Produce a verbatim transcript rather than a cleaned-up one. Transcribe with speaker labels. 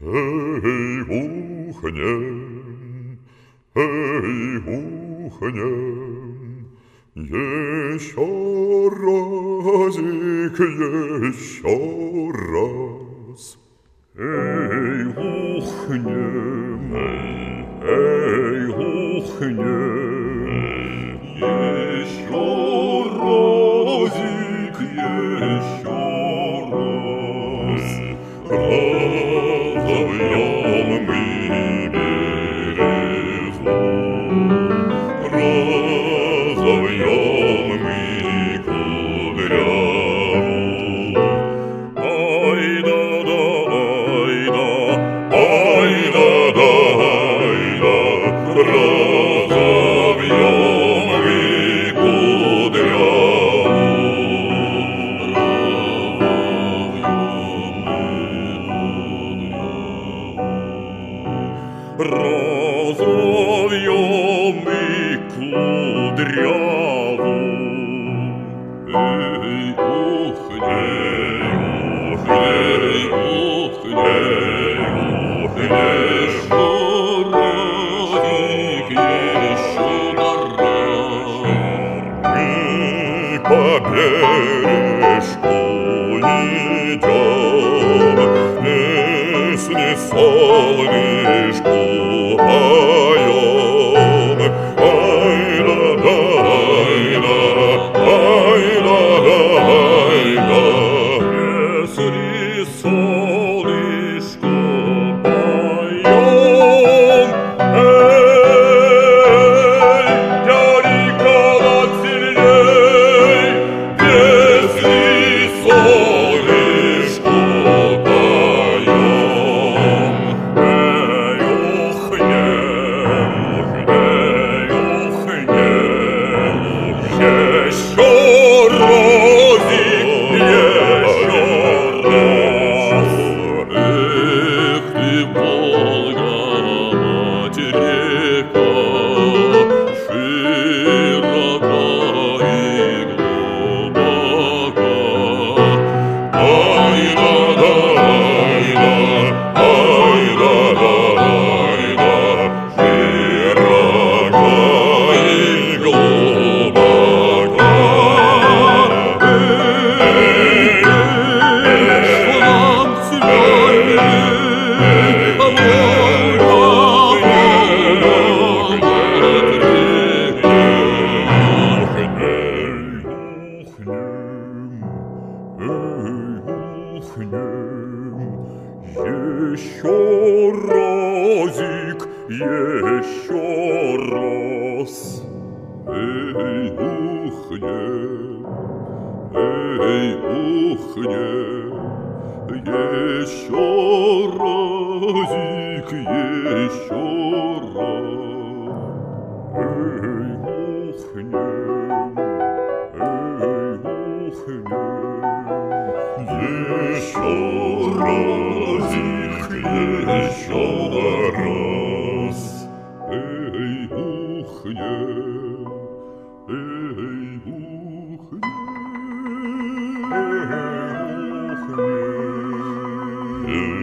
Speaker 1: Эй, ухнем, эй, ухнем, еще разик, еще раз. Эй, ухнем, эй, ухнем, еще разик, еще раз. Разовьем мы березу, разовьем мы кудряву. Ай-да-да, ай-да, ай-да-да, ай-да, разовьем мы разовьем мы кудряву. Эй, ухней, ухней, ухней, ухней, еще разик, еще раз. Мы по бережку идем, песни солнышку поем. Ай-да-да, ай-да, ай-да-да, ай-да. Песни солнышку поем. Эй, дяденька, над сильней, песни солнышку поем. Эй, ухнем, эй, ухнем, еще разик, еще раз. Эх ты, Волга, мать река, широка и глубока. Ай-да-да, ай-да, ай-да-да, ай-да, широка и глубока. Эй, нам сильней, Волга, мать река. Еще разик, еще раз. Эй, ухнем, эй, ухнем, еще разик, еще раз. Эй, ухнем, эй, ухнем, еще разик, еще раз. Эй, ухнем, эй, ухнем, эй, ухнем.